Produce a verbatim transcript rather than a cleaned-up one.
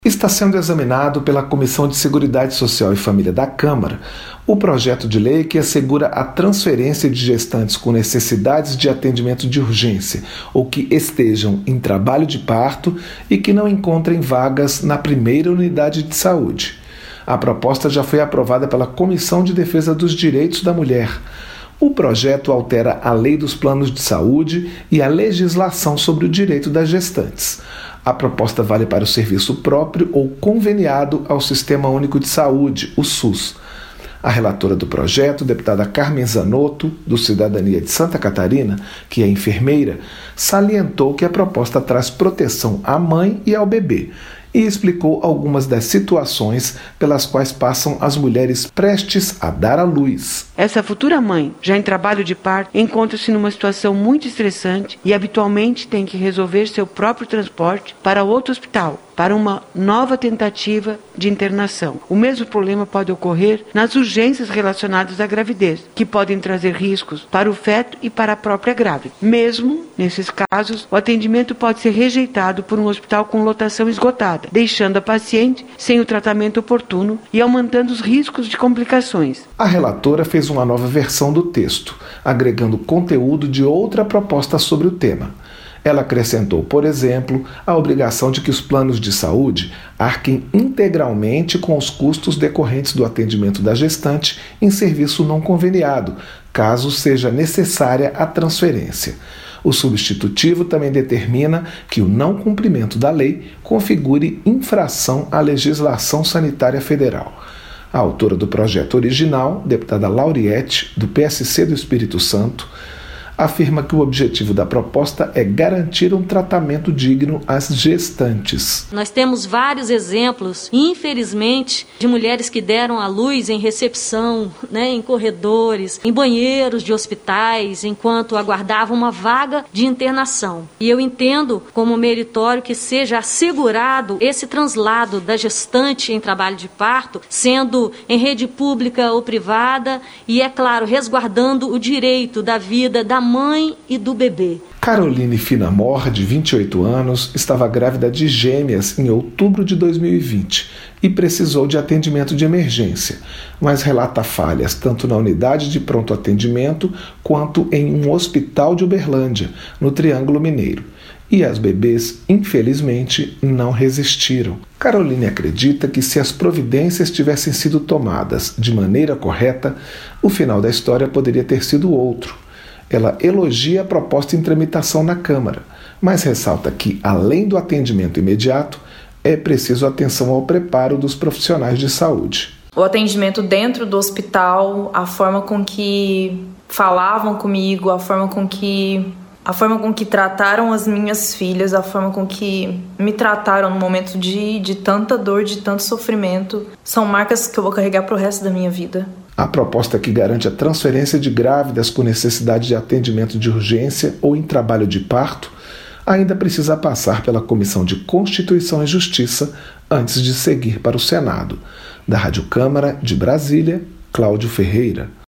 Está sendo examinado pela Comissão de Seguridade Social e Família da Câmara o projeto de lei que assegura a transferência de gestantes com necessidades de atendimento de urgência ou que estejam em trabalho de parto e que não encontrem vagas na primeira unidade de saúde. A proposta já foi aprovada pela Comissão de Defesa dos Direitos da Mulher. O projeto altera a Lei dos Planos de Saúde e a legislação sobre o direito das gestantes. A proposta vale para o serviço próprio ou conveniado ao Sistema Único de Saúde, o SUS. A relatora do projeto, deputada Carmen Zanotto, do Cidadania de Santa Catarina, que é enfermeira, salientou que a proposta traz proteção à mãe e ao bebê e explicou algumas das situações pelas quais passam as mulheres prestes a dar à luz. Essa futura mãe, já em trabalho de parto, encontra-se numa situação muito estressante e habitualmente tem que resolver seu próprio transporte para outro hospital, para uma nova tentativa de internação. O mesmo problema pode ocorrer nas urgências relacionadas à gravidez, que podem trazer riscos para o feto e para a própria grávida. Mesmo nesses casos, o atendimento pode ser rejeitado por um hospital com lotação esgotada, deixando a paciente sem o tratamento oportuno e aumentando os riscos de complicações. A relatora fez uma nova versão do texto, agregando conteúdo de outra proposta sobre o tema. Ela acrescentou, por exemplo, a obrigação de que os planos de saúde arquem integralmente com os custos decorrentes do atendimento da gestante em serviço não conveniado, caso seja necessária a transferência. O substitutivo também determina que o não cumprimento da lei configure infração à legislação sanitária federal. A autora do projeto original, deputada Lauriette, do P S C do Espírito Santo, afirma que o objetivo da proposta é garantir um tratamento digno às gestantes. Nós temos vários exemplos, infelizmente, de mulheres que deram à luz em recepção, né, em corredores, em banheiros de hospitais, enquanto aguardavam uma vaga de internação. E eu entendo como meritório que seja assegurado esse translado da gestante em trabalho de parto, sendo em rede pública ou privada, e, é claro, resguardando o direito da vida da mãe e do bebê. Caroline Finamor, de vinte e oito anos, estava grávida de gêmeas em outubro de dois mil e vinte e precisou de atendimento de emergência, mas relata falhas tanto na unidade de pronto atendimento quanto em um hospital de Uberlândia, no Triângulo Mineiro. E as bebês, infelizmente, não resistiram. Caroline acredita que se as providências tivessem sido tomadas de maneira correta, o final da história poderia ter sido outro. Ela elogia a proposta em tramitação na Câmara, mas ressalta que, além do atendimento imediato, é preciso atenção ao preparo dos profissionais de saúde. O atendimento dentro do hospital, a forma com que falavam comigo, a forma com que, a forma com que trataram as minhas filhas, a forma com que me trataram no momento de, de tanta dor, de tanto sofrimento, são marcas que eu vou carregar para o resto da minha vida. A proposta que garante a transferência de grávidas com necessidade de atendimento de urgência ou em trabalho de parto ainda precisa passar pela Comissão de Constituição e Justiça antes de seguir para o Senado. Da Rádio Câmara de Brasília, Cláudio Ferreira.